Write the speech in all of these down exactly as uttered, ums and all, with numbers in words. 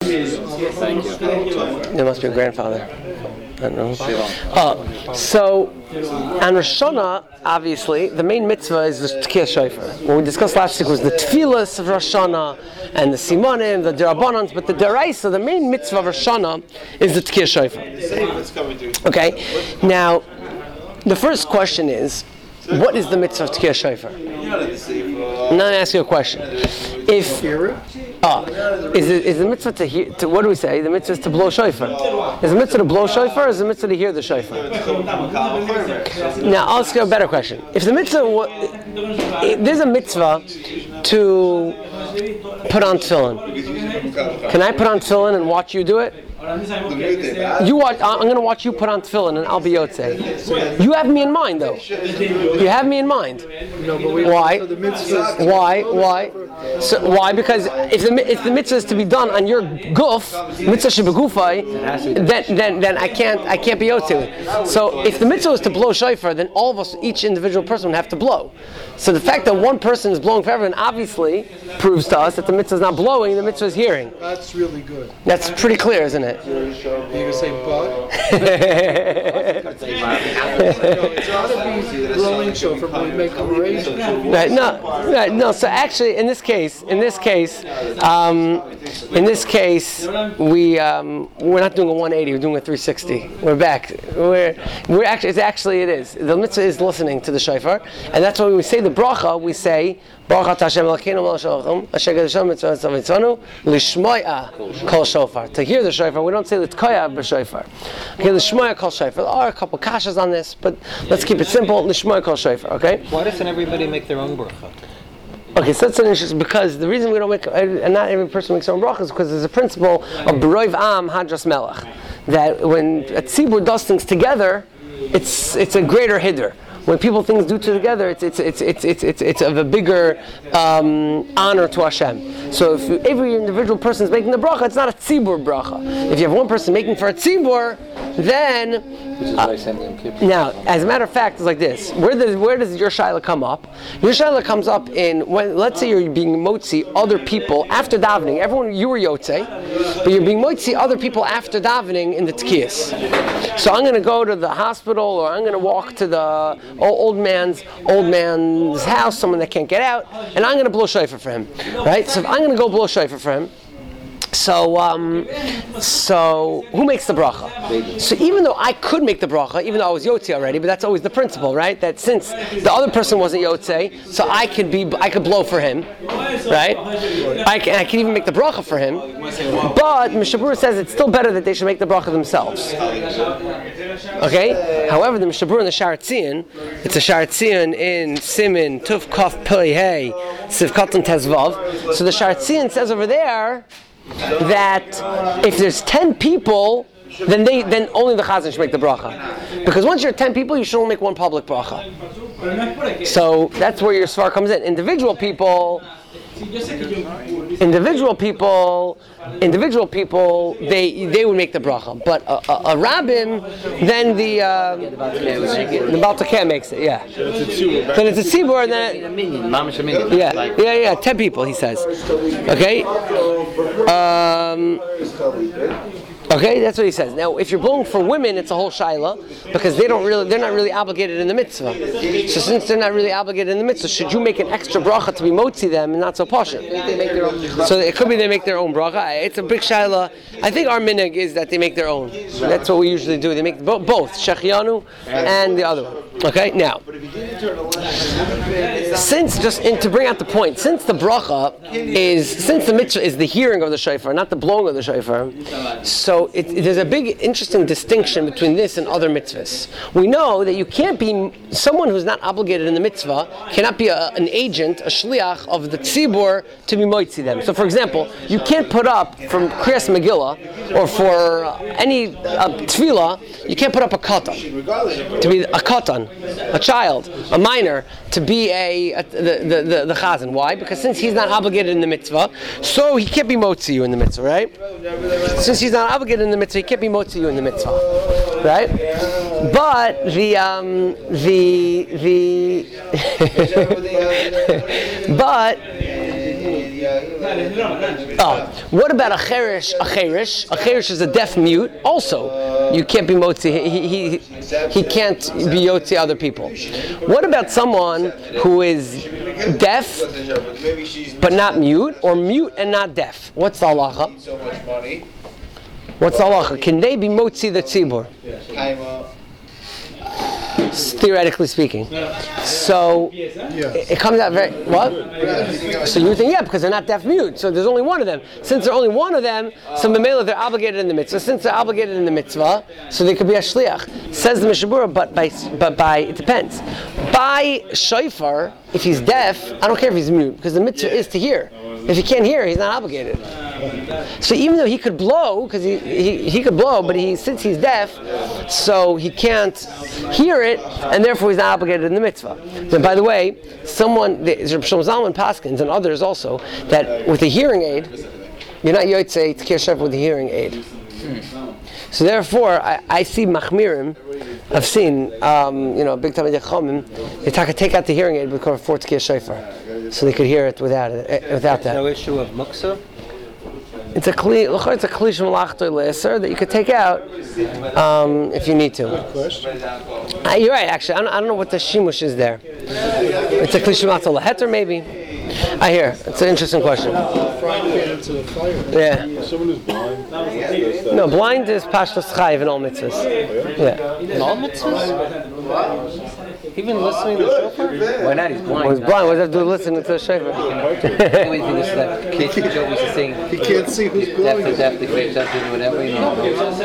Thank you. It must be a grandfather. I don't know. Uh, so, on Rosh Hashanah, obviously, the main mitzvah is the Tkiyah Shofar. What we discussed last week was the Tefillas of Rosh Hashanah and the Simonim, the Derabbanans, but the Deraisa, the main mitzvah of Rosh Hashanah is the Tkiyah Shofar. Okay, now, the first question is, what is the mitzvah of Tkiyah Shofar? I'm not ask you a question. If ah, is it is the mitzvah to hear? To, what do we say? The mitzvah is to blow shofar. Is the mitzvah to blow shofar, or is the mitzvah to hear the shofar? Now, I'll ask you a better question. If the mitzvah, if there's a mitzvah to put on tefillin, can I put on tefillin and watch you do it? You watch. I'm going to watch you put on tefillin, and I'll be yotzei. You have me in mind, though. You have me in mind. No, but we Why? So the mitzvah Why? Why? So why? Because if the if the mitzvah is to be done on your guf, mitzvah shebegufai, then then then I can't I can't be yotzei. So if the mitzvah is to blow shofar, then all of us, each individual person, would have to blow. So the fact that one person is blowing for everyone obviously proves to us that the mitzvah is not blowing, the mitzvah is hearing. That's really good. That's pretty clear, isn't it? Are you gonna say but? No, it's gotta be blowing shofar, but we make a raise. Right, no, right, no. So actually, in this case, in this case, um, in this case, we um, we're not doing a one eighty. We're doing a three sixty. We're back. We're we're actually. It's actually it is. The mitzvah is listening to the shofar, and that's why when we say the bracha, we say Baruch Hashem Elokeinu melech haolam asher gadol mitzvah tzavtzanu lishmoya kol shofar. To hear the shofar, we don't say l'tkoya b'shofar. Okay, lishmoya kol shofar. There are a couple kashas on this, but let's keep it simple. Lishmoya kol shofar. Okay. Why doesn't everybody make their own bracha? Okay, so that's an interesting, because the reason we don't make, and not every person makes their own bracha, is because there's a principle of B'roiv Am Hadras Melech, that when a tzibur does things together, it's it's a greater hiddur. When people things do together, it's it's it's it's it's it's, it's of a bigger um, honor to Hashem. So if every individual person is making the bracha, it's not a tzibur bracha. If you have one person making for a tzibur, then uh, now, as a matter of fact, it's like this. Where does where does your shaila come up? Your shaila comes up in when, let's say you're being motzi other people after davening. Everyone, you were yotzei, but you're being motzi other people after davening in the tkiyas. So I'm going to go to the hospital, or I'm going to walk to the old man's old man's house, someone that can't get out, and I'm going to blow shofar for him, right? So if I'm going to go blow shofar for him, so um, so who makes the bracha? So even though I could make the bracha, even though I was yotzei already, but that's always the principle, right? That since the other person wasn't yotzei, so I could be I could blow for him, right? I can I can even make the bracha for him. But Mishnah Berurah says it's still better that they should make the bracha themselves. Okay. However, the Mishnah Berurah in the Sha'ar Tzion, it's a Sha'ar Tzion in Simin Tuf Kaf Pei Hey Siv Katan Tezvav. So the Sha'ar Tzion says over there that if there's ten people, then they then only the chazan should make the bracha. Because once you're ten people, you should only make one public bracha. So that's where your svar comes in. Individual people, individual people, individual people, they they would make the bracha. But a, a, a rabbin, then the uh, the Baal Takeh makes it. Yeah. Then it's a tzibur, and then yeah, yeah, yeah, ten people. He says. Okay. Um, Okay, that's what he says. Now, if you're blowing for women, it's a whole shaila, because they don't really, they're not really obligated in the mitzvah. So since they're not really obligated in the mitzvah, should you make an extra bracha to be motzi them and not so pasha? So it could be they make their own bracha. It's a big shaila. I think our minhag is that they make their own. That's what we usually do. They make bo- both shechianu and the other one. Okay, now, since just in, to bring out the point, since the bracha is since the mitzvah is the hearing of the shofar, not the blowing of the shofar, so it, it, there's a big, interesting distinction between this and other mitzvahs. We know that you can't be someone who's not obligated in the mitzvah cannot be a, an agent, a shliach of the tzibur to be moitzi them. So, for example, you can't put up from Kriyas Megillah or for uh, any uh, tefillah, you can't put up a katan to be a katan, a child, a minor, to be a, a the, the the the chazan. Why? Because since he's not obligated in the mitzvah, so he can't be motzi you in the mitzvah, right? Since he's not obligated in the mitzvah, he can't be motzi you in the mitzvah, right? But the um the the but Oh, what about a cherish? A cherish? A cherish is a deaf mute. Also, you can't be motzi. He, he, he, he can't be yotzi other people. What about someone who is deaf but not mute, or mute and not deaf? What's the halacha? What's the halacha? Can they be motzi the tzibur? Theoretically speaking. So it, it comes out very what? So you would think yeah, because they're not deaf mute. So there's only one of them. Since there's only one of them, so memela they're obligated in the mitzvah. Since they're obligated in the mitzvah, so they could be a shliach. Says the Mishabura, but by but by it depends. By shofar, if he's deaf, I don't care if he's mute, because the mitzvah is to hear. If he can't hear, he's not obligated. So even though he could blow, because he, he he could blow, but he since he's deaf, so he can't hear it, and therefore he's not obligated in the mitzvah. Then, by the way, someone, Shlomo Zalman Paskins and others also, that with a hearing aid, you're not yotzei tkir shofar with a hearing aid. So therefore, I, I see machmirim. I've seen, um, you know, big time chachamim. They take out the hearing aid because for tkir shofar, so they could hear it without it. Without that. No issue of muksa. It's a kli. It's a kli shmalachtoy leser that you could take out um, if you need to. Uh, you're right. Actually, I don't, I don't know what the shimush is there. It's a kli shmalachtoy leheter, maybe. I hear. It's an interesting question. Yeah. Someone who's blind. No, blind is pashtus chayiv in all mitzvahs. Yeah. In all mitzvahs? Even listening to the shofar? Why not? He's blind. Well, he's blind. What does that do listening to the shofar? The only thing is that Casey Joe used to sing. He can't see who's Deaf blowing. to deaf, the great deaf to whatever, you know.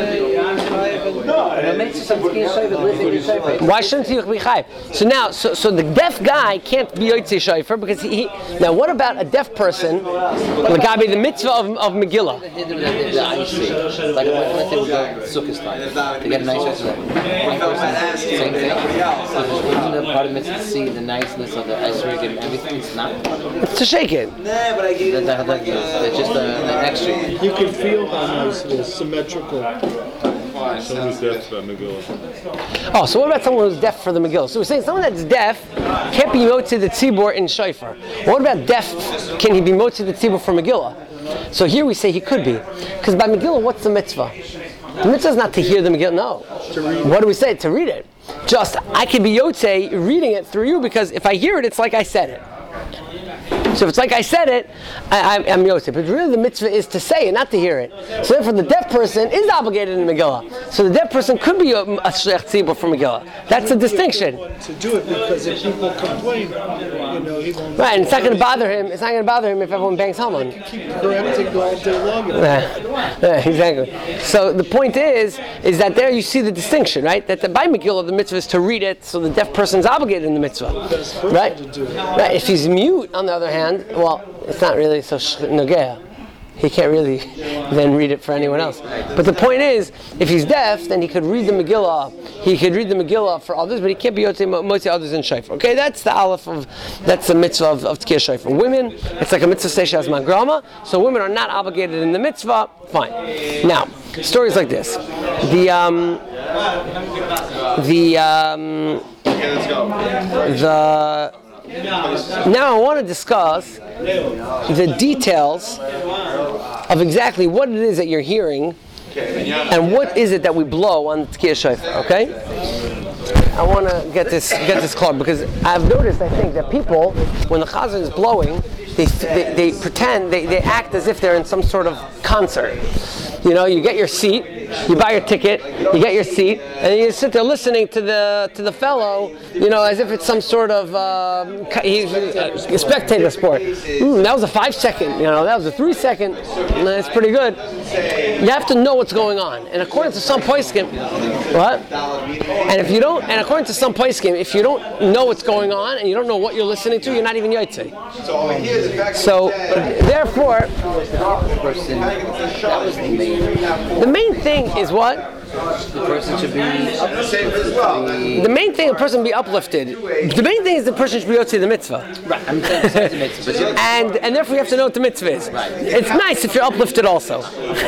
It makes you something to shofar, listening to shofar. Why shouldn't he be chayiv? So now, so so the deaf guy can't be yotzei shofar because he, he. Now, what about a deaf person? Like the mitzvah of, of Megillah. The I C. Like let's say we go Sukkot time to get a nice restaurant. One person, same thing. So isn't the part of mitzvah to see the niceness of the esrog and everything? It's not. It's to shake it. That, that, that, that's just an extra. You can feel how nice it is, symmetrical. Someone who's deaf about Megillah. Oh, so what about someone who's deaf for the Megillah? So we're saying someone that's deaf can't be motzi the tzibur in shofar. What about deaf? Can he be motzi the tzibur for Megillah? So here we say he could be, because by Megillah, what's the mitzvah? The mitzvah is not to hear the Megillah. No. What do we say? To read it. Just I can be yotzei reading it through you because if I hear it, it's like I said it. So if it's like I said it, I, I, I'm Yosef. But really the mitzvah is to say it, not to hear it. So therefore the deaf person is obligated in Megillah. So the deaf person could be a, a shliach tzibur for Megillah. That's a distinction. To do it because if people complain, you know, he won't. Right, and it's not going to bother him. It's not going to bother him if everyone bangs Haman. Keep correcting all day long. Yeah, yeah, exactly. So the point is, is that there you see the distinction, right? That the, by Megillah the mitzvah is to read it, so the deaf person is obligated in the mitzvah, right? Right. If he's mute, on the other hand, well, it's not really so nogea. He can't really then read it for anyone else. But the point is, if he's deaf, then he could read the Megillah. He could read the Megillah for others, but he can't be yotzei motzi others in shofar. Okay, that's the aleph of, that's the mitzvah of, of tkir shofar. Women, it's like a mitzvah station as mangrama, so women are not obligated in the mitzvah. Fine. Now, stories like this. The um, the um, the. Now I want to discuss the details of exactly what it is that you're hearing and what is it that we blow on the tkir shofar. Okay, I want to get this get this clear because I've noticed I think that people when the chazan is blowing they they, they pretend they, they act as if they're in some sort of concert. You know, you get your seat, you buy your ticket, you get your seat, and you sit there listening to the to the fellow, you know, as if it's some sort of um, he's a spectator sport. Mm, that was a five second, you know, that was a three second. That's pretty good. You have to know what's going on, and according to some poskim, what? And if you don't, and according to some poskim, if you don't know what's going on and you don't know what you're listening to, you're not even yotzei. So, therefore, Person, that was the main. the main thing is what? the person should be uplifted. The main thing, a person be uplifted. The main thing is the person should be yotzi the mitzvah. Right. I'm saying besides the mitzvah. But and and therefore you have to know what the mitzvah is. Right. It's nice if you're uplifted also.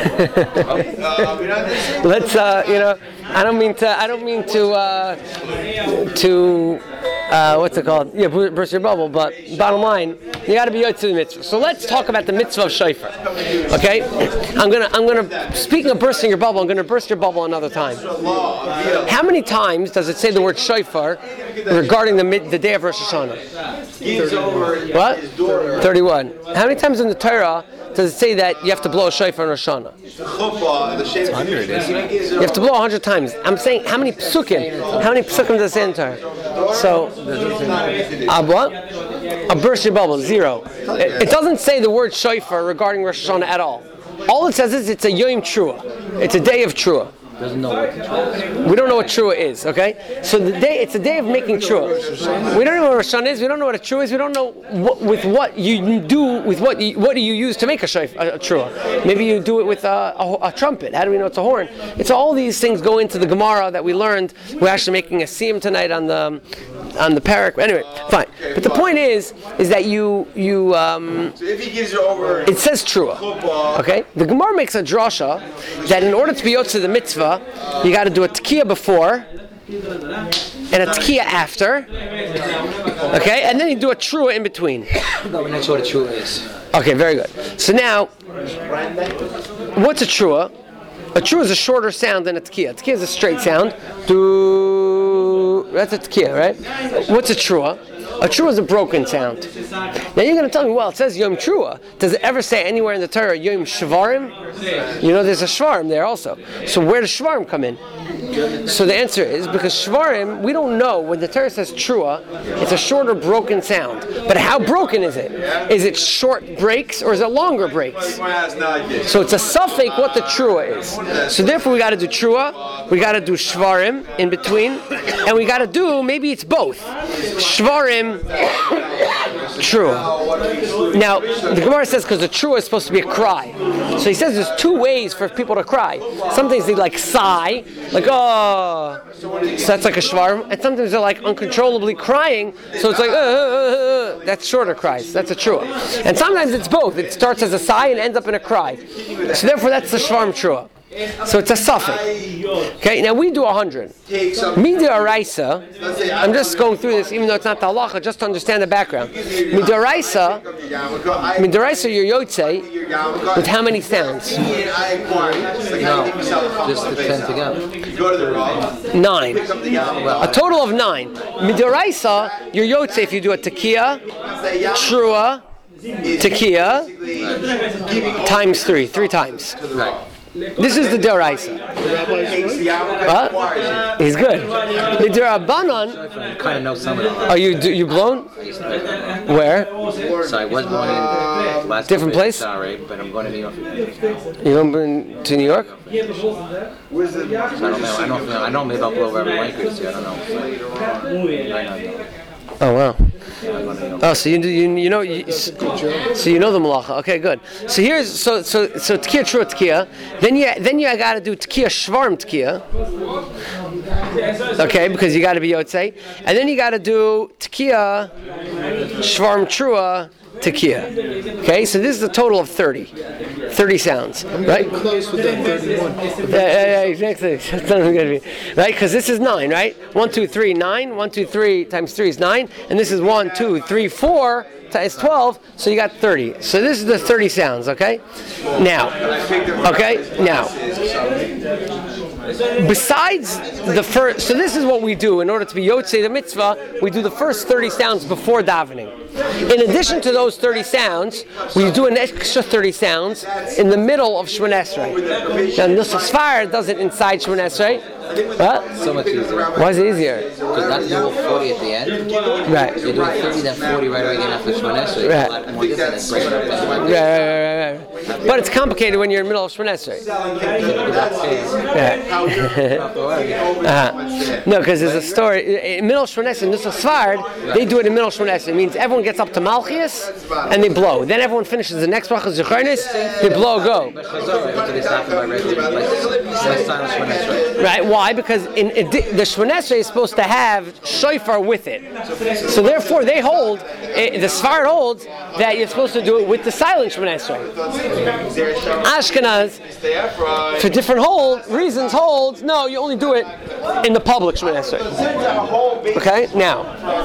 Let's uh, you know, I don't mean to I don't mean to uh, to uh, what's it called? Yeah, burst your bubble. But bottom line, you got to be yotzi the mitzvah. So let's talk about the mitzvah of shofar. Okay, I'm gonna I'm gonna speaking of bursting your bubble, I'm gonna burst your bubble another time. How many times does it say the word shofar regarding the mid, the day of Rosh Hashanah? What? thirty-one. How many times in the Torah does it say that you have to blow a shofar in Rosh Hashanah? it's hundred, isn't it? You have to blow a hundred times. I'm saying how many psukim? How many psukim does it say in the Torah? So, uh, what? A burst your bubble, zero. It, it doesn't say the word shofar regarding Rosh Hashanah at all. All it says is it's a Yom Trua. It's a day of Trua. Doesn't know what trua is. We don't know what trua is, okay? So the day, it's a day of making trua. We don't know what Rosh Hashanah is. We don't know what a trua is. We don't know what, with what you do, with what you, what do you use to make a, shayf, a, a trua. Maybe you do it with a, a, a trumpet. How do we know it's a horn? It's all these things go into the Gemara that we learned. We're actually making a siyum tonight on the on the parak. Anyway, fine. But the point is, is that you you um, so if he gives you over, it says trua. Okay, the Gemara makes a drasha that in order to be yotze the mitzvah, you got to do a tekiah before and a tekiah after. Okay, and then you do a trua in between. No, we're not sure what a trua is. Okay, very good. So now, what's a trua? A trua is a shorter sound than a tekiah. A tekiah is a straight sound. Do that's a tekiah, right? What's a trua? A trua is a broken sound. Now you're going to tell me, well, it says Yom Trua. Does it ever say anywhere in the Torah Yom Shvarim? You know, there's a Shvarim there also. So where does Shvarim come in? So the answer is because Shvarim, we don't know. When the Torah says Trua, it's a shorter, broken sound. But how broken is it? Is it short breaks or is it longer breaks? So it's a suffix what the Trua is. So therefore we got to do Trua, we got to do Shvarim in between, and we got to do, maybe it's both. Shvarim, Trua. Now, the Gemara says because the Trua is supposed to be a cry. So he says there's two ways for people to cry. Sometimes they like sigh, like, oh, so that's like a shvarim. And sometimes they're like uncontrollably crying, so it's like, uh, uh, uh, that's shorter cries. That's a trua. And sometimes it's both. It starts as a sigh and ends up in a cry. So therefore that's the shvarim trua. So it's a suffix. Okay, now we do a hundred. Midaraisa, I'm just going through this, even though it's not the halacha, just to understand the background. Midaraisa, Midaraisa, you're yotze with how many sounds? No, just the ten together. Nine. A total of nine. Midaraisa, you're yotze if you do a tekiah, trua, tekiah, times three, three times. Right. This is the Deraisa. What? He's good. The Derabanan. I kind of know some of them. Are you do, you blown? Where? So I was born in last Different place? Sorry, but I'm going to New York. You haven't been to New York? So I don't know. I don't know. I know maybe I'll blow over every language. I don't know. I know. Oh wow. Oh, so you do, you you know you, so you know the malacha. Okay, good. So here's so so so tekiah trua tekiah. Then you then you got to do tekiah shvarm tekiah. Okay, because you got to be yotze, and then you got to do tekiah shvarm trua tekiah. Okay, so this is a total of thirty. thirty sounds, right? Close with that thirty-one. Yeah, yeah, yeah, exactly. That's not going to be right because this is nine, right? One, two, three, nine. One, two, three times three is nine, and this is one, two, three, four. It's twelve, so you got thirty. So this is the thirty sounds, okay? Now, okay, now. Besides the first, so this is what we do in order to be Yotzei the mitzvah. We do the first thirty sounds before davening. In addition to those thirty sounds, we do an extra thirty sounds in the middle of Shemon Esrei. Now, Nusach Sfar does it inside Shemon Esrei. What? So much easier. Why is it easier? Because not doing forty at the end. Right. You're doing thirty, then forty right away again after Shemon Esrei. Right. A lot more different than breaking up that one. Right, right, right, right. But it's complicated when you're in the middle of Shemon Esrei. Right. uh-huh. No, because there's a story in middle of Shemon Esrei. Nusach Sfar, they do it in middle of Shemon Esrei. It means everyone gets gets up to Malchias, and they blow. Then everyone finishes the next bracha Zechronis, they blow, go. Right? Why? Because in, in the Shemona Esrei is supposed to have shofar with it. So therefore, they hold, it, the Sfard holds that you're supposed to do it with the silent Shemona Esrei. Ashkenaz, for different hold reasons, holds no, you only do it in the public Shemona Esrei. Okay, now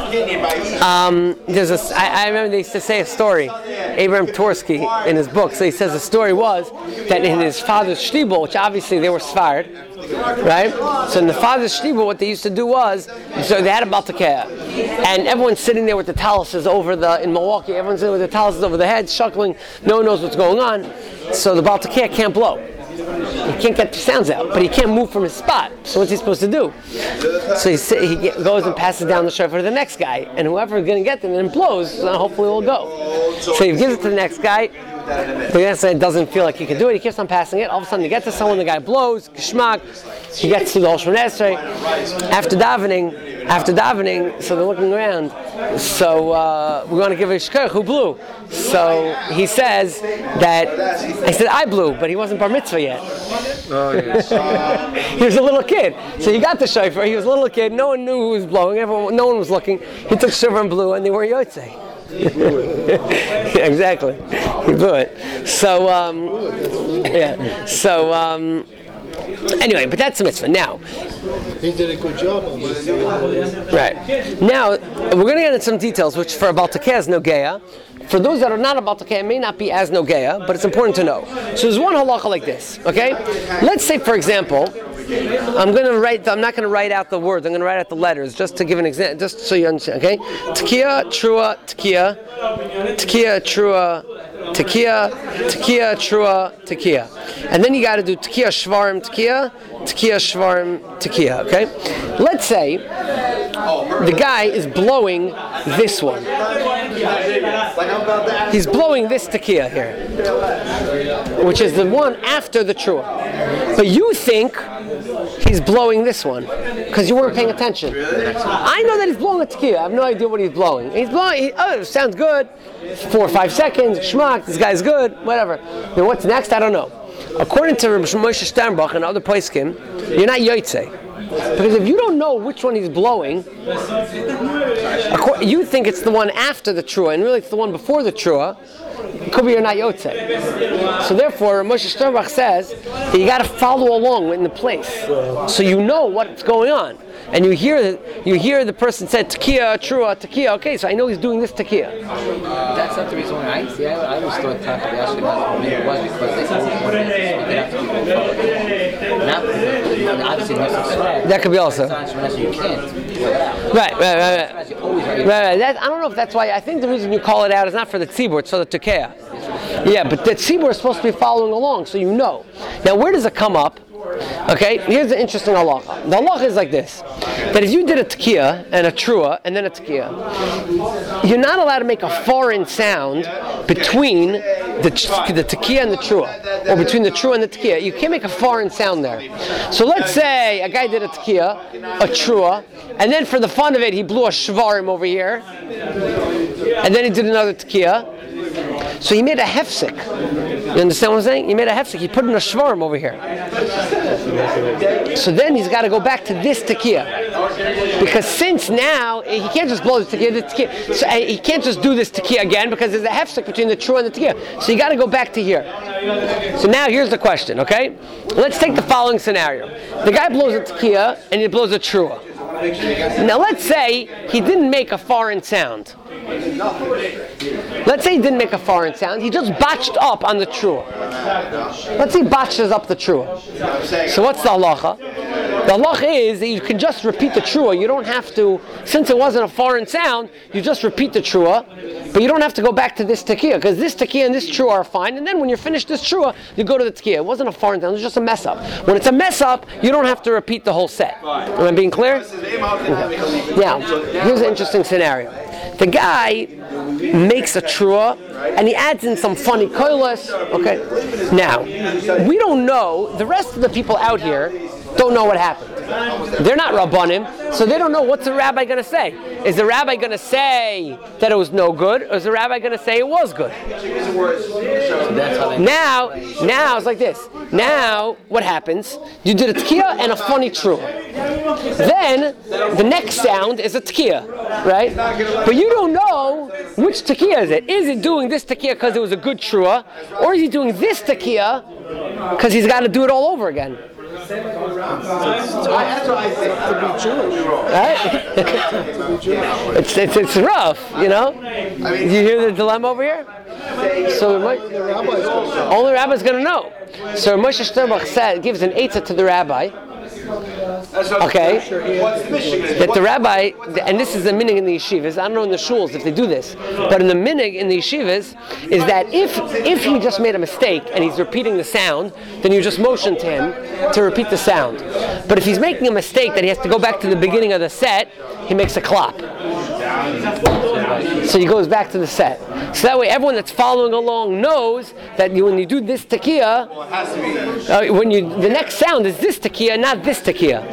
um, there's a. I, I remember they used to say a story. Abraham Tversky in his book, so he says the story was that in his father's shtibel, which obviously they were Sfard, right? So in the father's shtibel, what they used to do was, so they had a baltakeh, and everyone's sitting there with the taluses over the in Milwaukee. Everyone's sitting with the taluses over the head, shuckling. No one knows what's going on. So the baltakeh can't blow. He can't get the sounds out, but he can't move from his spot. So what's he supposed to do? So he, he get, goes and passes down the shofar to the next guy, and whoever is going to get them and blows, uh, hopefully will go. So he gives it to the next guy. The next guy doesn't feel like he can do it. He keeps on passing it. All of a sudden, he gets to someone. The guy blows. Geschmack. He gets to the whole Shemona Esrei. After davening, after davening, so they're looking around. So uh, we're going to give a shkach. Who blew? So he says that I said I blew, but he wasn't bar mitzvah yet. Oh, yes. He was a little kid, so he got the shofar. He was a little kid. No one knew who was blowing. Everyone, no one was looking. He took shofar and blew, and they weren't yotzei. Yeah, exactly. He blew it. So, um, yeah. So, um, anyway, but that's a mitzvah. Now, He did a good job on this. right. Now, we're going to get into some details, which for a baltakeh is nogeya. For those that are not a baltakeh, it may not be as nogeya, but it's important to know. So there's one halacha like this, okay? Let's say, for example, I'm going to write. I'm not going to write out the words. I'm going to write out the letters, just to give an example, just so you understand. Okay, tekiah, trua, tekiah, tekiah, trua, tekiah, tekiah, trua, tekiah, and then you got to do tekiah, shvarim, tekiah, tekiah, shvarim, tekiah. Okay, let's say the guy is blowing this one. He's blowing this tekiah here, which is the one after the trua, but you think he's blowing this one because you weren't paying attention. I know that he's blowing a tekiah. I have no idea what he's blowing. He's blowing. He, oh, it sounds good. Four or five seconds. Shmuck. This guy's good. Whatever. Then what's next? I don't know. According to Rabbi Moshe Sternbach and other poskim, you're not yotzei. Because if you don't know which one he's blowing, you think it's the one after the trua, and really it's the one before the trua. It could be you're not yotzei. So therefore, Moshe Sternbach says that you got to follow along in the place, so you know what's going on, and you hear the, you hear the person said tekiah, trua, tekiah. Okay, so I know he's doing this tekiah. That's not the reason why I see. I, I always thought that the Ashkenaz it was because they always wanted to speak it after people follow. Not obviously not subscribe. That could be also. You can't. Right, right, right, right. Right, right. That, I don't know if that's why. I think the reason you call it out is not for the tzibur, it's for the tekiah. Yeah, but the tzibur is supposed to be following along, so you know. Now, where does it come up? Okay, here's the interesting halacha. The halacha is like this: that if you did a tekiah and a trua and then a tekiah, you're not allowed to make a foreign sound between the the tekiah and the trua, or between the trua and the tekiah. You can't make a foreign sound there. So let's say a guy did a tekiah, a trua, and then for the fun of it, he blew a shvarim over here, and then he did another tekiah. So he made a hefsek. You understand what I'm saying? He made a hefsek. He put in a shvarim over here. So then he's got to go back to this tekiah, because since now he can't just blow the tekiah, the tekiah. So he can't just do this tekiah again because there's a hefsek between the trua and the tekiah. So you got to go back to here. So now here's the question. Okay, let's take the following scenario: the guy blows a tekiah and he blows a trua. Now let's say he didn't make a foreign sound. Let's say he didn't make a foreign sound. He just botched up on the trua. Let's say he botches up the trua. So what's the halacha? The halacha is that you can just repeat the trua. You don't have to, since it wasn't a foreign sound, you just repeat the trua, but you don't have to go back to this tekiah, because this tekiah and this trua are fine, and then when you're finished this trua, you go to the tekiah. It wasn't a foreign sound, it was just a mess up. When it's a mess up, you don't have to repeat the whole set. Am I being clear? Okay. Now, here's an interesting scenario. The guy makes a trua and he adds in some funny koilas. Okay. Now, we don't know, the rest of the people out here don't know what happened. They're not Rabbanim, so they don't know what's the rabbi going to say. Is the rabbi going to say that it was no good, or is the rabbi going to say it was good? Now, now it's like this. Now, what happens? You did a tkiya and a funny trua. Then, the next sound is a tkiya, right? But you don't know which tkiya is it. Is it doing this tkiya because it was a good trua, or is he doing this tkiya because he's got to do it all over again? Right? it's, it's it's rough, you know. Do you hear the dilemma over here? So might, only the rabbi's going to know. So Moshe Sternbach said, gives an eitzah to the rabbi. Okay, that the rabbi, and this is the minig in the yeshivas. I don't know in the shuls if they do this, but in the minig in the yeshivas is that if if he just made a mistake and he's repeating the sound, then you just motion to him to repeat the sound. But if he's making a mistake that he has to go back to the beginning of the set, he makes a klop. So he goes back to the set. So that way everyone that's following along knows that you, when you do this tekiah, uh, when you the next sound is this tekiah, not this tekiah.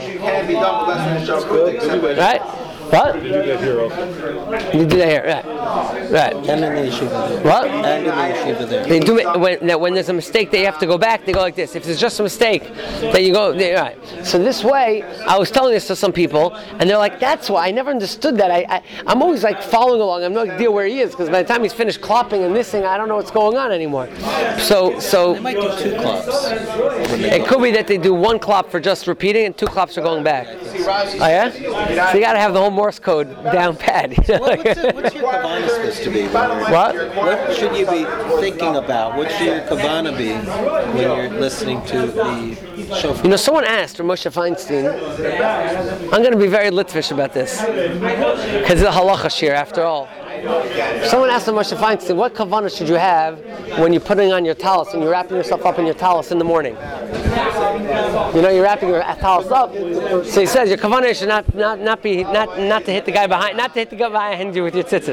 Right? What? You do that here also. You do that here, right? Right. And in the yeshiva there. What? And in the yeshiva there. They do it when now, when there's a mistake. They have to go back. They go like this. If it's just a mistake, then you go they, right. So this way, I was telling this to some people, and they're like, "That's why I never understood that." I, I I'm always like following along. I have no idea where he is because by the time he's finished clopping and this thing, I don't know what's going on anymore. So so They might do two clops. it could be that they do one clop for just repeating and two clops are going back. Oh yeah. So you got to have the whole Morse code down pat. What, what's, it, what's your kavana supposed to be? What? What should you be thinking about? What should your kavana be when you're listening to the shofar? You know, someone asked for Moshe Feinstein. I'm going to be very Litvish about this because it's a halacha shir after all. Someone asked Moshe Feinstein, what kavana should you have when you're putting on your talis and you're wrapping yourself up in your talis in the morning? You know, you're wrapping your talis up. So he says your kavana should not, not, not be not not to hit the guy behind, not to hit the guy behind you with your tzitzis.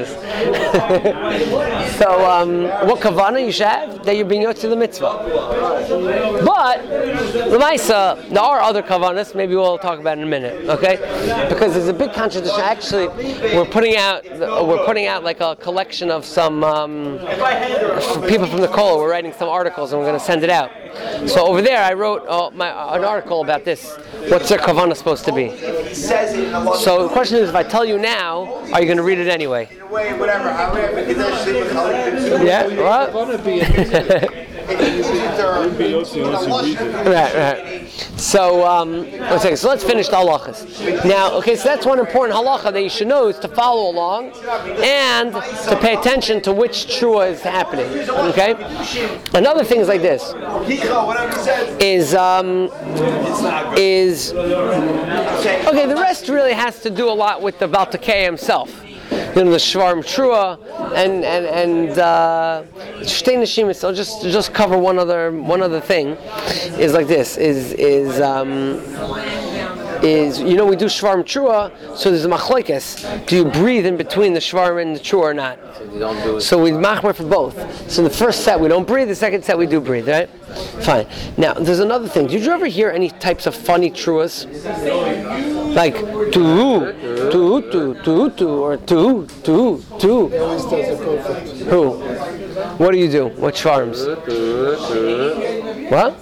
So um, what kavana you should have that you're being yotze to the mitzvah. But l'maisa, there are other kavanas. Maybe we'll talk about it in a minute, okay? Because there's a big contradiction. Actually, we're putting out we're putting out like a collection of some um, people from the Kollel. We're writing some articles and we're going to send it out. So over there, I wrote uh, my, an article about this. What's their kavana supposed to be? So the question is, if I tell you now, are you going to read it anyway? Yeah. What? Right, right. So, um, one second. So let's finish the halachas. Now, okay, so that's one important halacha that you should know is to follow along and to pay attention to which trua is happening. Okay? Another thing is like this. Is, um, is, okay, the rest really has to do a lot with the Baltakei himself. You know, the Shvarm Trua and and and uh, Shtei Neshimis. I'll just just cover one other one other thing. Is like this. Is is um, is you know we do Shvarm Trua. So there's a machlokes. Do you breathe in between the Shvarm and the Trua or not? So you don't do it. So we machmer for both. So the first set we don't breathe. The second set we do breathe. Right? Fine. Now there's another thing. Did you ever hear any types of funny truas? Like tu tu tu tu tu or tu tu tu. Who? What do you do? What charms? What?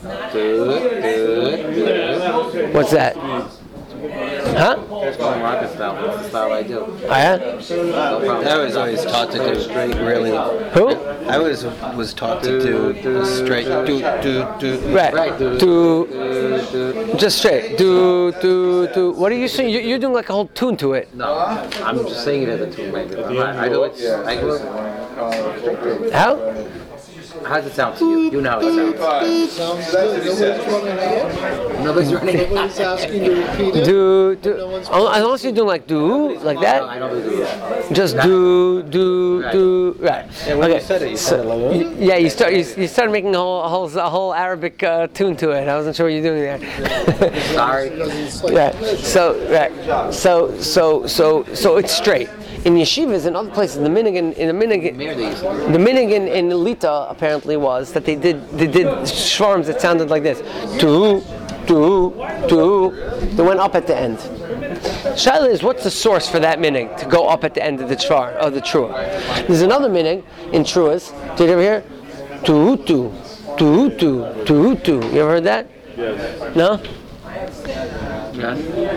What's that? Huh? That's my rocket style. That's the style I do. Oh, yeah? I was always taught to do straight, really. Who? I was was taught to do straight. Do do do. Right. Right. Do. Just straight. Do do do. What are you saying? You- You're doing like a whole tune to it. No, I'm just saying it as a tune, maybe. I'm not- I do it. I do it. How? How does it sound to you? You know how it sounds. Nobody's running. Nobody's asking you to repeat it. Do do. Unless you're doing like do like I that. don't do that. Just do do do. Right. And when you said it, you said it like that. Y- Yeah, you start. You, you started making a whole, a whole, a whole Arabic uh, tune to it. I wasn't sure what you're doing there. Sorry. Right. So, right. So, so, so, so it's straight. In yeshivas and other places, the minig in, in the minig, Mayor they used to do. the minig in, in Lita apparently was that they did they did shvarms that sounded like this. Tu, tu, tu, they went up at the end. Shaila is, what's the source for that meaning to go up at the end of the shvar, of the trua? There's another meaning in truas. Did you ever hear? Tu, tu, tu, tu, tu, tu. You ever heard that? Yes. No? Yeah.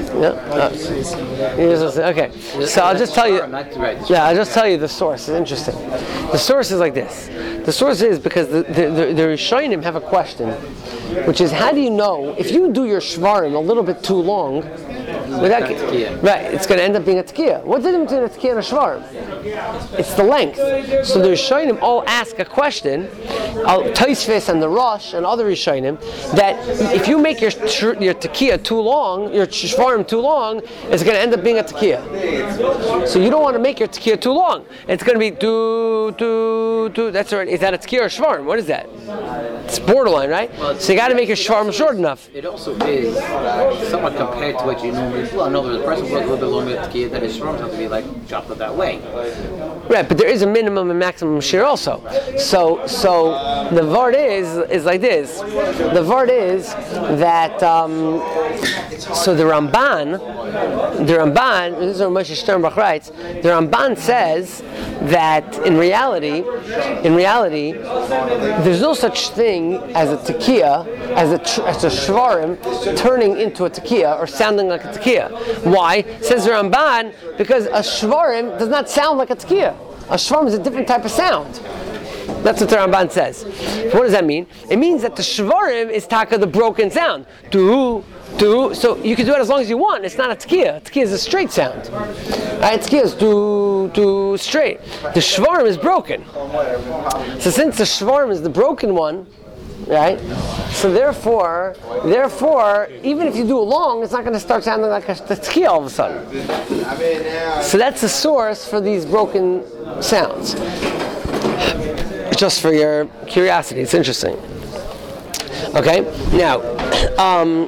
No. Okay. So I'll just tell you. Yeah, I'll just tell you the source. It's interesting. The source is like this. The source is because the the, the, the Rishonim have a question, which is, how do you know if you do your shvarim a little bit too long? Without, right, it's going to end up being a tekiah. What's the difference between a tekiah and a shvarim? It's the length. So the Rishonim all ask a question, uh, Taisvis and the Rosh and other Rishonim, that if you make your your tekiah too long, your shvarim too long, it's going to end up being a tekiah. So you don't want to make your tekiah too long. It's going to be do do do. That's already. Is that a tekiah or shvarim? What is that? It's borderline, right? So you got to make your shvarim short enough. It also is somewhat compared to what you normally do. I know the person who was a little bit longer at tekiah, that his shvarim have to be like chopped up that way. Right, but there is a minimum and maximum share also. So, so the vart is is like this. The vart is that. Um, so the Ramban, the Ramban, this is what Moshe Sternbach writes. The Ramban says that in reality, in reality, there's no such thing as a tekiah, as a tr- as a shvarim turning into a tekiah or sounding like a tekiah. Why? Says the Ramban, because a shvarim does not sound like a tekiah. A shvarim is a different type of sound. That's what the Ramban says. What does that mean? It means that the shvarim is taka, the broken sound. Tu, tu. So you can do it as long as you want. It's not a tekiah. Tekiah is a straight sound. Right? Tekiah is tu, tu, straight. The shvarim is broken. So since the shvarim is the broken one, right? So therefore, therefore, even if you do it long, it's not going to start sounding like a tekiah all of a sudden. So that's the source for these broken sounds. Just for your curiosity, it's interesting. Okay, now, um,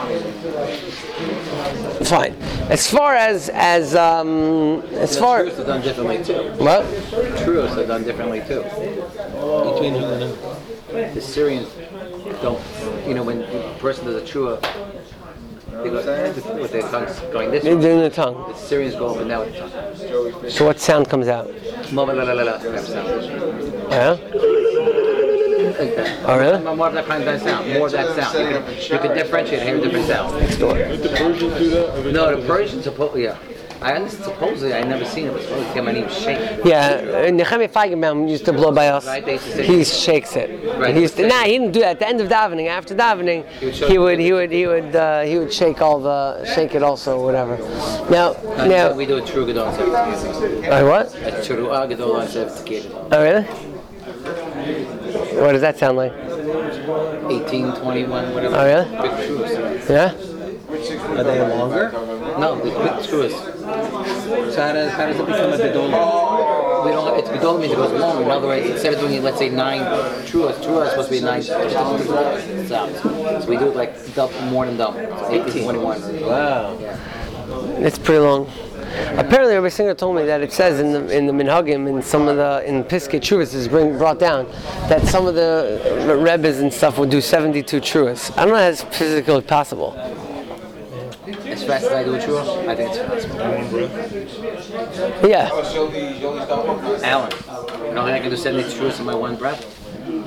fine. As far as as um, as far Truths are done differently too. what? Truths are done differently too. Between who and who? The Syrians don't. You know, when a person does a trua, they go with their tongues going this They're way. doing the tongue. The Syrians go up and down with the tongue. So what sound comes out? La, la, la, la, la, kind of sound. Yeah. Like that. Oh really? More of that kind of sound. More of that sound. You can, you can differentiate and hear different sounds. Did the Persians do that? Have they No, done the it? Persians supposed, yeah. I understand, supposedly, I never seen it, but supposedly to get my name shake. Yeah, Nechemia Feigenbaum used to blow by us. Right, they used to say- He shakes it. Right, And he used to, they nah, he didn't do that. At the end of davening, after davening, he would he would he would uh, he would shake all the shake it also, whatever. Now And now, we do a true Gadol instead uh, what? A true Gadol instead of Tekiah. Oh really? What does that sound like? eighteen, twenty-one, whatever. Oh, really? Big truas. Yeah. Are they longer? No, the big truas. So how does, how does it become a Gedolah? We don't. It's Gadol means it goes long. In other words, instead of doing, let's say, nine truas, truas is supposed to be nine sounds. So we do it like double, more than double. So eighteen, twenty-one. Wow. Yeah. It's pretty long. Apparently, Rabbi Singer told me that it says in the in the Minhagim, in some of the in Piskei Truas is bring brought down that some of the Rebbes and stuff would do seventy-two truas. I don't know how it's physically possible. As fast as I do a trua, I think it's possible. Yeah. Alan, you know, I can do seventy truas in my one breath. You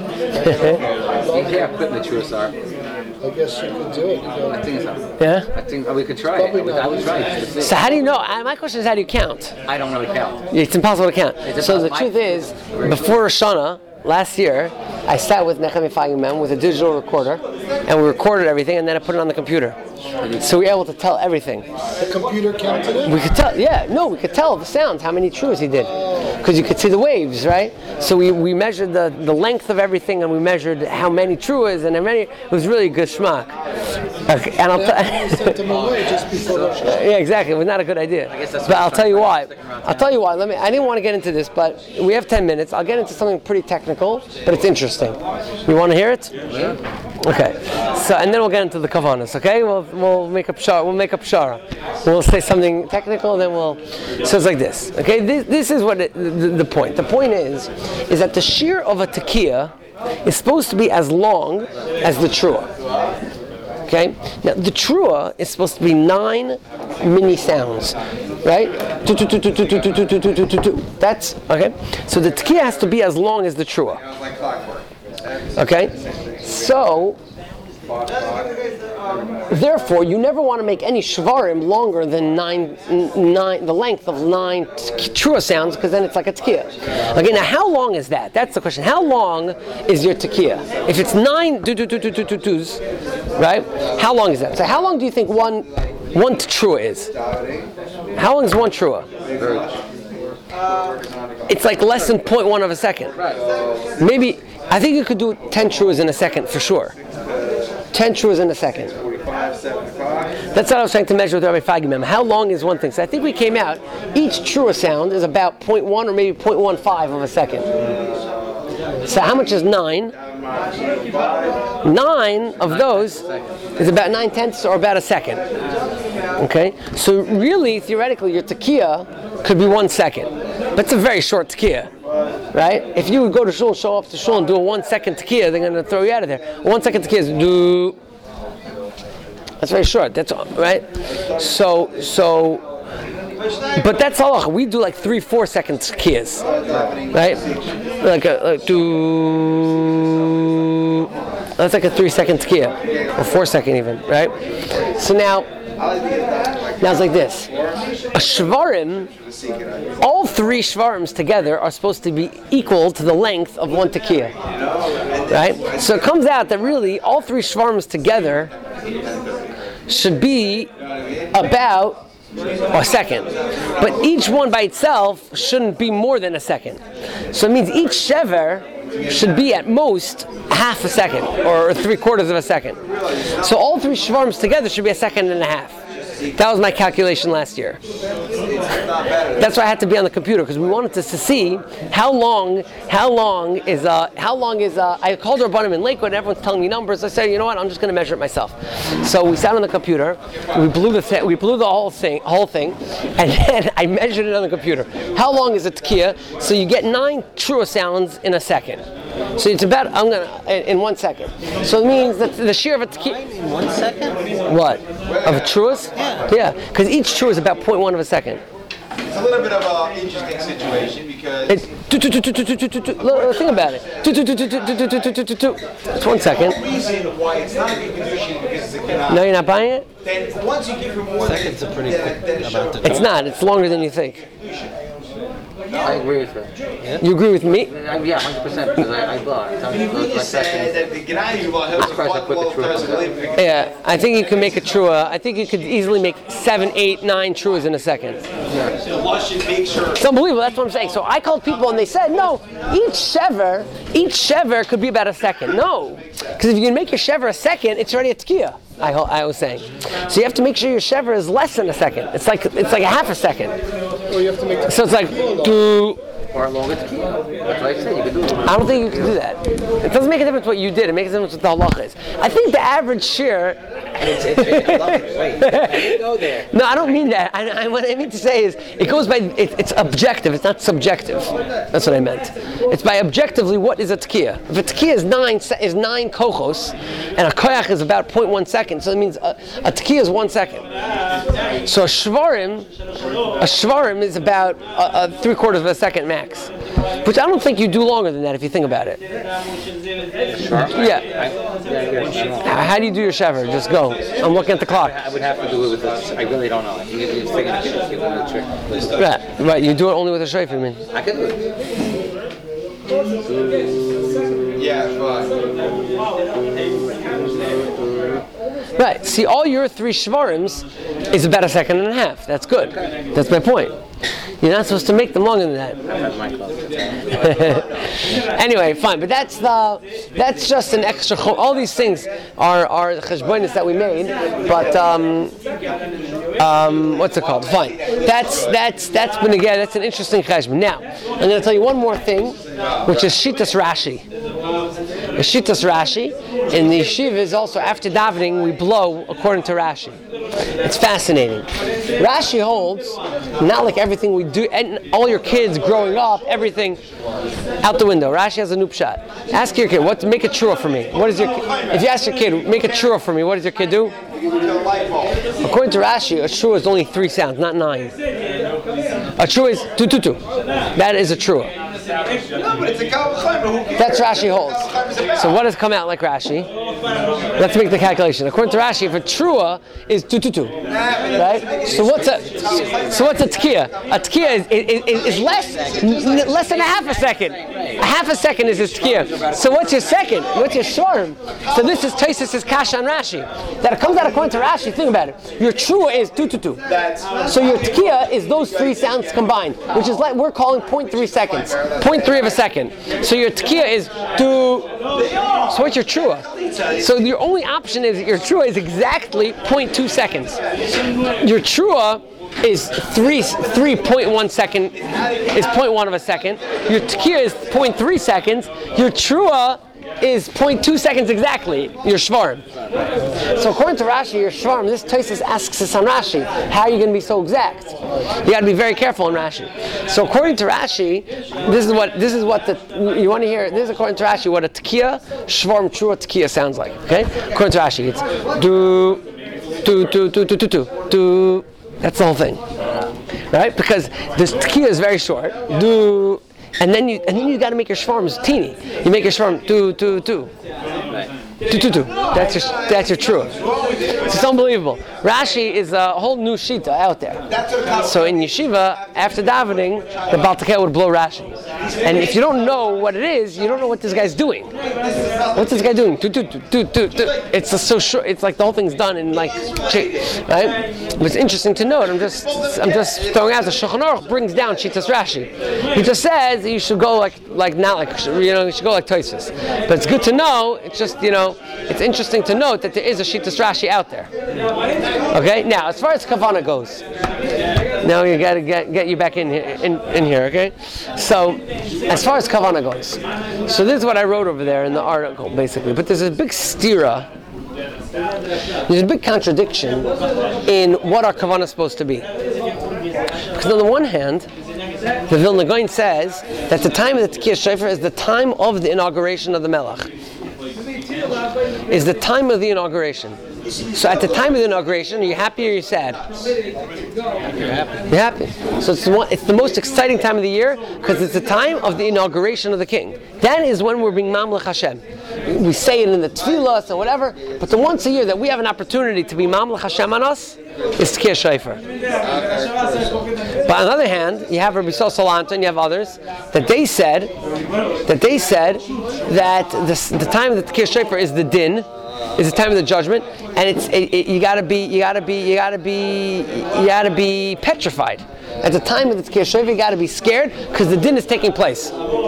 can't quit the truas are. I guess you could do it. You know. I think so. Yeah. I think we could try it. I would, I would try it. just to see. So how do you know? I- My question is, how do you count? I don't really count. It's impossible to count. It's So the about truth my- is, before Rosh Hashanah last year, I sat with Nechemia Feigenbaum with a digital recorder, and we recorded everything, and then I put it on the computer. So we were able to tell everything. The computer counted it? We could tell, yeah, no, we could tell the sounds, how many trues he did, because you could see the waves, right? So we, we measured the, the length of everything, and we measured how many trues, and how many. It was really good schmuck. Okay, and I'll You t- sent them away just before Rosh Hashanah. Yeah, exactly. It was not a good idea. guess that's But what I'll I'm tell you why. sticking around I'll tell you why. Let me. I didn't want to get into this, but we have ten minutes. I'll get into something pretty technical, but it's interesting. You want to hear it? Yeah. Okay. So, and then we'll get into the kavanas. Okay. We'll we'll make up shara. We'll make up shara. We'll say something technical, then we'll. So it's like this. Okay. This this is what it, the, the point. The point is, is that the shear of a tekiah is supposed to be as long as the trua. Okay. Now the trua is supposed to be nine mini sounds, right? That's okay. So the tekiah has to be as long as the trua. Okay. So therefore, you never want to make any shvarim longer than nine, nine, the length of nine trua sounds, because then it's like a tekiah. Okay, now how long is that? That's the question. How long is your tekiah? If it's nine do do do do do do do's, right? How long is that? So how long do you think one one trua is? How long is one trua? It's like less than zero point one of a second. Maybe I think you could do ten truas in a second for sure. ten truas in a second. That's what I was trying to measure with Rabbi Fagimem. How long is one thing? So I think we came out, each trua sound is about zero point one or maybe zero point one five of a second. So how much is nine? Nine of those is about nine tenths or about a second. Okay? So really, theoretically, your tekiah could be one second. But it's a very short tekiah. Right? If you would go to shul and show up to shul and do a one second tekiah, they're going to throw you out of there. A one second tekiah is do. That's very short. That's right. So so, but that's halacha. We do like three, four second tekiyahs, right? Like a like do. That's like a three second tekiah, or four second even, right? So now. Now it's like this. A shvarim, all three shvarims together are supposed to be equal to the length of one tekiah. Right? So it comes out that really all three shvarims together should be about a second. But each one by itself shouldn't be more than a second. So it means each shever should be at most half a second or three quarters of a second. So all three shvarims together should be a second and a half. That was my calculation last year. That's why I had to be on the computer, because we wanted to see how long, how long is, uh, how long is, uh, I called Rabbanim in Lakewood and everyone's telling me numbers. I said, you know what, I'm just going to measure it myself. So we sat on the computer, we blew the, th- we blew the whole thing, whole thing, and then I measured it on the computer. How long is a tekiah? So you get nine trua sounds in a second. So it's about, I'm going to, in one second. So it means that the shear of a tekiah. In one second? What? Of truas? Yeah, because each trua is about zero point one of a second. It's a little bit of an interesting situation because It's think about it. It's one second. the reason why it's not a good condition because it's a canal. No, you're not buying it? Then once you give her more Seconds than, are pretty than, quick than a about show, the It's not. It's longer than you think. I agree with her. You agree with me? Uh, Yeah, one hundred percent, because I, I blow it. he really said that the G'nai will help the Christ, I put the fuck truth on well Yeah, I think you can make a trua. I think you could easily make seven, eight, nine truas in a second. Lush and make sure. It's unbelievable. That's what I'm saying. So I called people and they said, no, each shever, each shever could be about a second. No, because if you can make your shever a second, it's already a tekiah. I, I was saying. So you have to make sure your shever is less than a second. It's like it's like a half a second. Or you have to make So it's like do. Or a longer tekiah. That's what I said, you could do it. I don't think you can do that. It doesn't make a difference what you did. It makes a difference what the halacha is. I think the average shear. It's, it's, it's, wait, wait, go there. No, I don't mean that. I, I, what I mean to say is, it goes by. It, it's objective. It's not subjective. That's what I meant. It's by objectively what is a tekiah. If a tekiah is nine is nine kochos, and a koyach is about zero point one second, so that means a, a tekiah is one second. So a shvarim, a shvarim is about a, a three quarters of a second max, which I don't think you do longer than that if you think about it. Yeah. How, how do you do your shaver? Just go. I'm looking at the clock. I would have to do it with this. I really don't know. You, you're thinking of it. Give them the trick. Please. Right, right. You do it only with a shayf, you mean? I could do it. Yeah, fine. Right. See, all your three shvarims is about a second and a half. That's good. That's my point. You're not supposed to make them longer than that. That's my clothes. Anyway, fine. But that's the that's just an extra. Cho- all these things are are cheshbonis that we made. But um, um, what's it called? Fine. That's that's that's been again. That's an interesting cheshbon. Now, I'm going to tell you one more thing, which is Shitas Rashi. The Shitas Rashi in the yeshiva is also after davening we blow according to Rashi. It's fascinating. Rashi holds not like everything we do, and all your kids growing up, everything out the window. Rashi has a new pshat. Ask your kid, what to make a churro for me. What is your? If you ask your kid, make a churro for me, what does your kid do? According to Rashi, a churro is only three sounds, not nine. A churro is tu tu tu. That is a churro. That's Rashi holds. So what has come out like Rashi? Let's make the calculation. According to Rashi, if a trua is tu tu tu, right? So what's a so what's a tkiya? A tkiya is, is, is less less than a half a second. A half a second is his tkiya. So what's your second? What's your shorm? So this is Tosfos' kasha on Rashi. That it comes out according to Rashi. Think about it. Your trua is tu tu tu. So your tkiya is those three sounds combined, which is like we're calling zero point three seconds, zero point three of a second. So your tkiya is tu. So what's your trua? So your only option is your trua is exactly zero point two seconds. Your trua is three three point one second is zero point one of a second. Your tkiya is zero point three seconds. Your trua is zero point two seconds exactly. Your shvarim. So according to Rashi, your shvarim. This Tosfos asks us on Rashi, how are you going to be so exact? You got to be very careful in Rashi. So according to Rashi, this is what this is what the you want to hear. This is according to Rashi what a tkiya shvarim trua tkiya sounds like. Okay, according to Rashi, it's do do do do do do do do. That's the whole thing, right? Because this tkiya is very short. Do. And then you and then you got to make your shvarms teeny. You make your shvarm two two two, two two two. That's your that's your true. It's unbelievable. Rashi is a whole new shita out there. So in yeshiva, after davening, the Baal Tekeh would blow Rashi. And if you don't know what it is, you don't know what this guy's doing. What's this guy doing? Two two two two two two. It's just so short. It's like the whole thing's done in like, right? But it's interesting to note. I'm just I'm just throwing out the Shulchan Aruch brings down Shitas Rashi. He just says you should go like like not like you know you should go like Tosfos. But it's good to know. It's just you know it's interesting to note that there is a Shitas Rashi out there. Okay. Now as far as Kavanah goes, now you got to get get you back in here in, in here. Okay. So as far as Kavanah goes, so this is what I wrote over there in the article basically. But there's a big stira. There's a big contradiction in what our kavanah is supposed to be. Because on the one hand, the Vilna Gaon says that the time of the Tekiyah Shofar is the time of the inauguration of the Melech. Is the time of the inauguration. So at the time of the inauguration, are you happy or are you sad? You're happy. You're happy. So it's the, one, it's the most exciting time of the year because it's the time of the inauguration of the king. That is when we're being Mamlech Hashem. We say it in the tefillas and whatever, but the once a year that we have an opportunity to be Mamlech Hashem on us is Tekiyah Shofar. But on the other hand, you have Rabbi Yisrael Salanta and you have others that they said that they said that the, the time of the Tekiyah Shofar is the din. Is the time of the judgment, and it's it, it, you gotta be you gotta be you gotta be you gotta be petrified. At the time of the Tekiyah Shofar, you gotta be scared because the din is taking place.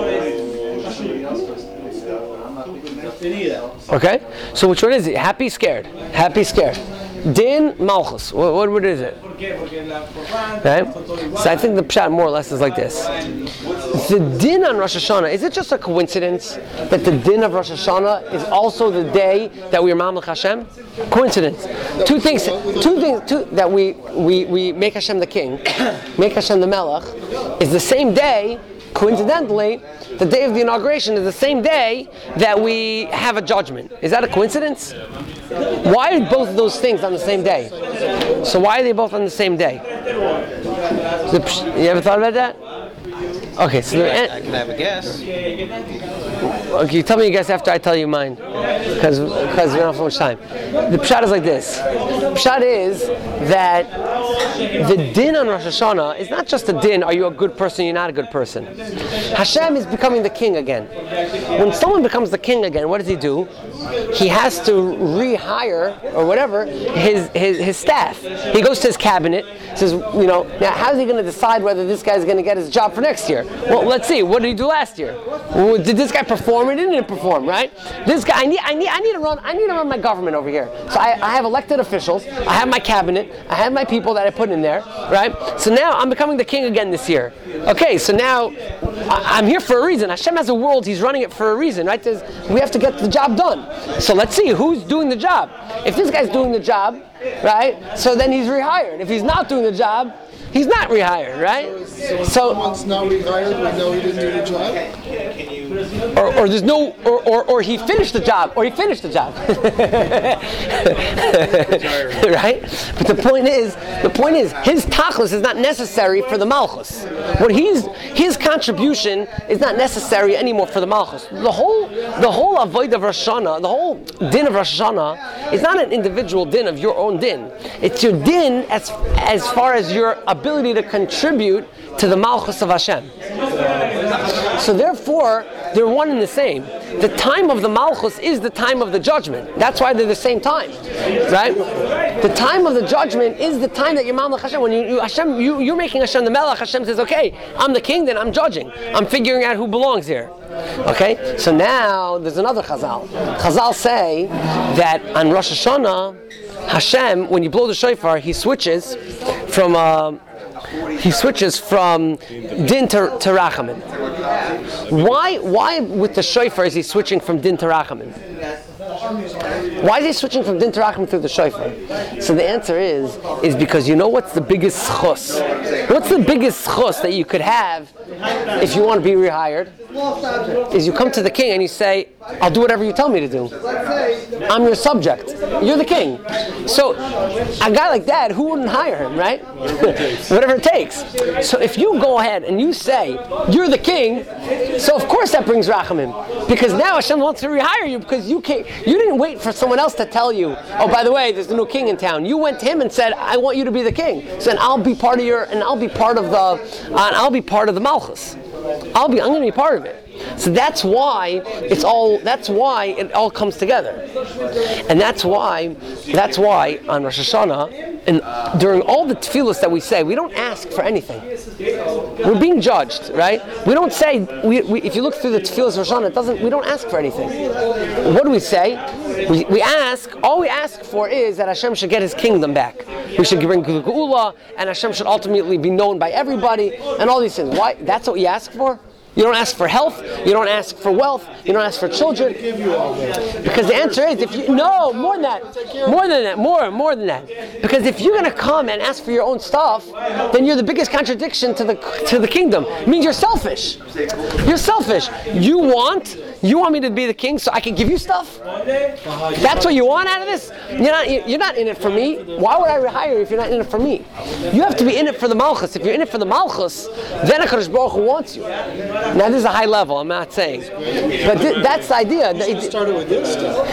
Okay, so which one is it? Happy, scared. Happy, scared. Din, malchus. What, what, what is it? Okay? So I think the pshat more or less is like this. The din on Rosh Hashanah, is it just a coincidence that the din of Rosh Hashanah is also the day that we are Mamlech Hashem? Coincidence. Two things, two things two, that we, we, we make Hashem the king, make Hashem the Melech, is the same day, coincidentally, the day of the inauguration is the same day that we have a judgment. Is that a coincidence? Why are both of those things on the same day? So why are they both on the same day? You ever thought about that? Okay, so I, I can have a guess. Okay, you tell me your guess after I tell you mine, because because we don't have so much time. The pshat is like this. The pshat is that the din on Rosh Hashanah is not just a din. Are you a good person? You're not a good person. Hashem is becoming the king again. When someone becomes the king again, what does he do? He has to rehire or whatever his his, his staff. He goes to his cabinet. Says, you know, now how's he going to decide whether this guy's going to get his job for next year? Well, let's see. What did he do last year? Well, did this guy perform or didn't he perform? Right? This guy, I need, I need, I need to run. I need to run my government over here. So I, I have elected officials. I have my cabinet. I have my people that I put in there. Right? So now I'm becoming the king again this year. Okay. So now I, I'm here for a reason. Hashem has a world. He's running it for a reason. Right? There's, we have to get the job done. So let's see who's doing the job. If this guy's doing the job, right? So then he's rehired. If he's not doing the job, he's not rehired, right? So if So, someone's not rehired, we know he didn't do the job. or, or there's no, or, or, or he finished the job, or he finished the job, right? But the point is, the point is, his tachlis is not necessary for the malchus. What he's, his contribution is not necessary anymore for the malchus. The whole, the whole avoid of Rosh Hashanah, the whole din of Rosh Hashanah, is not an individual din of your own din. It's your din as, as far as your ability to contribute to the malchus of Hashem. So therefore, they're one and the same. The time of the malchus is the time of the judgment. That's why they're the same time, right? The time of the judgment is the time that you're Mamlech Hashem. When you, you Hashem, you, you're making Hashem the Melech. Hashem says, "Okay, I'm the king. Then I'm judging. I'm figuring out who belongs here." Okay. So now there's another Chazal. Chazal say that on Rosh Hashanah, Hashem, when you blow the shofar, he switches from. Uh, He switches from din to, to rachamim. Why? Why with the shofar is he switching from din to rachamim? Why is he switching from din to rachamim through the shofar? So the answer is is because you know what's the biggest schus? What's the biggest schus that you could have if you want to be rehired? Is you come to the king and you say, "I'll do whatever you tell me to do. I'm your subject. You're the king." So a guy like that, who wouldn't hire him, right? Whatever it takes. So if you go ahead and you say, "You're the king," so of course that brings rachamim, because now Hashem wants to rehire you because you can't. You didn't wait for someone else to tell you, "Oh, by the way, there's a new king in town." You went to him and said, "I want you to be the king." So then I'll be part of your, and I'll be part of the, uh, and I'll be part of the malchus. I'll be, I'm going to be part of it. So that's why it's all. That's why it all comes together, and that's why. That's why on Rosh Hashanah and during all the tefillos that we say, we don't ask for anything. We're being judged, right? We don't say. We, we, if you look through the tefillos of Rosh Hashanah, it doesn't. We don't ask for anything. What do we say? We, we ask. All we ask for is that Hashem should get His kingdom back. We should bring the Geula, and Hashem should ultimately be known by everybody, and all these things. Why? That's what you ask for. You don't ask for health. You don't ask for wealth. You don't ask for children. Because the answer is, if you no more than that, more than that, more more than that. Because if you're going to come and ask for your own stuff, then you're the biggest contradiction to the to the kingdom. It means you're selfish. You're selfish. You want you want me to be the king so I can give you stuff. That's what you want out of this. You're not you're not in it for me. Why would I rehire you if you're not in it for me? You have to be in it for the malchus. If you're in it for the malchus, then HaKadosh Baruch Hu wants you. Now this is a high level, I'm not saying. But th- that's the idea. It started with this stuff.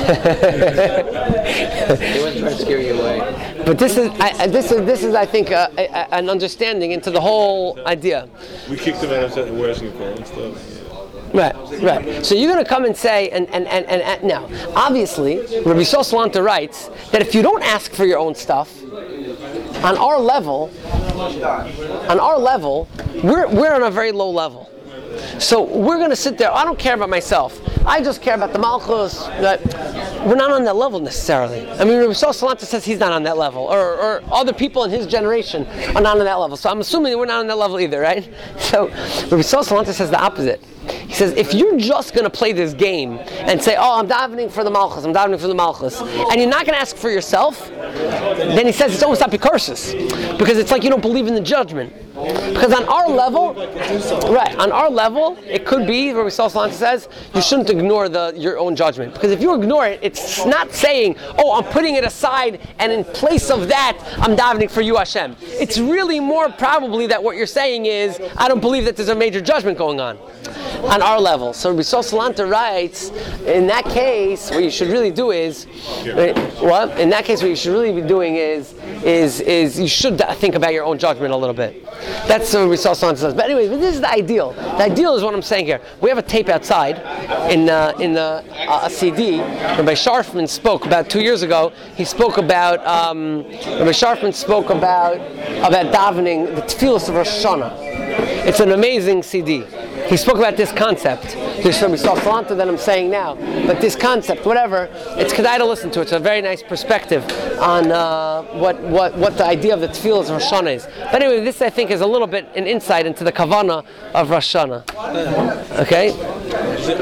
They wouldn't try to scare you away. But this is, I, this is, this is, I think, uh, a, a, an understanding into the whole idea. We kicked him out of Washington and stuff. Right, right. So you're going to come and say, and, and, and, and, and now, obviously, Rabbi Yisrael Salanta writes that if you don't ask for your own stuff, on our level, on our level, we're we're on a very low level. So we're going to sit there. I don't care about myself. I just care about the malchus. That we're not on that level necessarily. I mean, Rabbi Yisrael Salanta says he's not on that level, or, or other people in his generation are not on that level. So I'm assuming we're not on that level either, right? So Rabbi Yisrael Salanta says the opposite. He says, if you're just going to play this game and say, "Oh, I'm davening for the malchus, I'm davening for the malchus," and you're not going to ask for yourself, then he says it's almost apicursus, because it's like you don't believe in the judgment. Because on our level, right, on our level, it could be, Rabbi Salanta says, you shouldn't ignore the your own judgment. Because if you ignore it, it's not saying, "Oh, I'm putting it aside, and in place of that, I'm davening for you, Hashem." It's really more probably that what you're saying is, "I don't believe that there's a major judgment going on." On our level. So Rabbi Salanta writes, in that case, what you should really do is, what? In that case, what you should really be doing is, is, is you should think about your own judgment a little bit. That's what Rabbi Salanta says. But anyway, this is the ideal. The ideal is what I'm saying here. We have a tape outside in uh, in the, uh, a C D. Rabbi Sharfman spoke about two years ago. He spoke about um, Rabbi Sharfman spoke about about davening the tefillos of Rosh Hashanah. It's an amazing C D. He spoke about this concept. There's Rabbi Salanta that I'm saying now, but this concept, whatever, it's kedai to listen to. It's a very nice perspective on uh, what, what what the idea of the tefillah of Rosh Hashanah is. But anyway, this I think is a little bit an insight into the kavanah of Rosh Hashanah. Okay.